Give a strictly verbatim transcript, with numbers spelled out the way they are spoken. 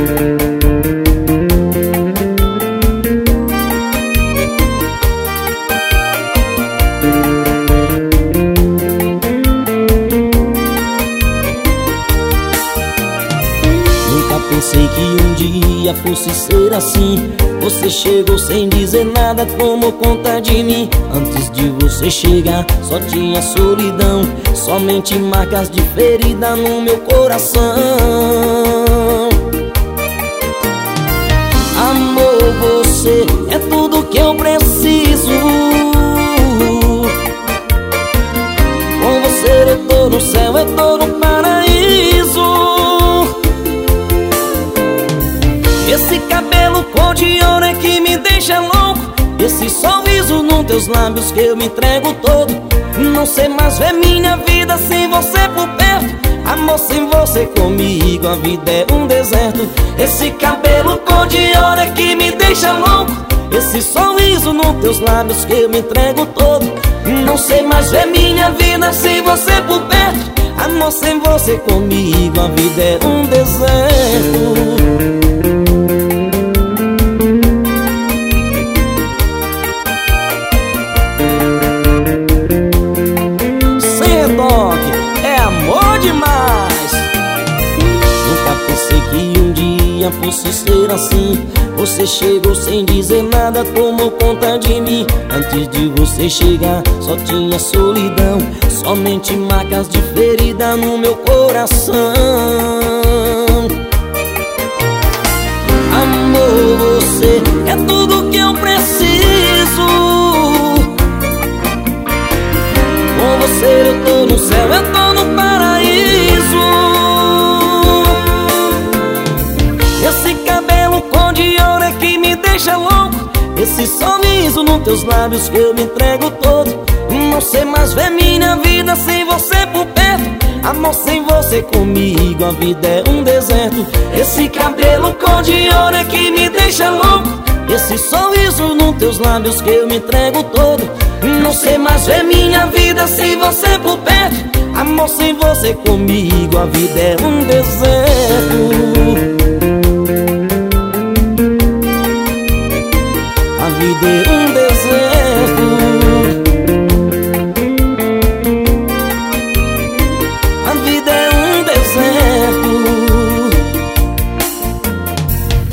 Pensei que um dia fosse ser assim. Você chegou sem dizer nada, tomou conta de mim. Antes de você chegar, só tinha solidão, somente marcas de ferida no meu coração. Amor, você é tudo que eu preciso. Com você eu tô no céu, eu tô no paraíso. Esse cabelo cor de ouro é que me deixa louco. Esse sorriso nos teus lábios que eu me entrego todo. Não sei mais ver minha vida sem você por perto. Amor, sem você comigo a vida é um deserto. Esse cabelo cor de ouro é que me deixa louco. Esse sorriso nos teus lábios que eu me entrego todo. Não sei mais ver minha vida sem você por perto. Amor, sem você comigo a vida é um deserto. É amor demais. Nunca pensei que um dia fosse ser assim. Você chegou sem dizer nada, tomou conta de mim. Antes de você chegar, só tinha solidão, somente marcas de ferida no meu coração. Amor, você é tudo que eu preciso. Com você eu tô no céu, eu tô no paraíso. Esse cabelo cor de ouro é que me deixa louco. Esse sorriso nos teus lábios que eu me entrego todo. Não sei mais ver minha vida sem você por perto. Amor, sem você comigo a vida é um deserto. Esse cabelo cor de ouro é que me deixa louco. Esse sorriso nos teus lábios que eu me entrego todo. Não sei mais ver minha vida sem você por perto. Amor, sem você comigo a vida é um deserto. A vida é um deserto.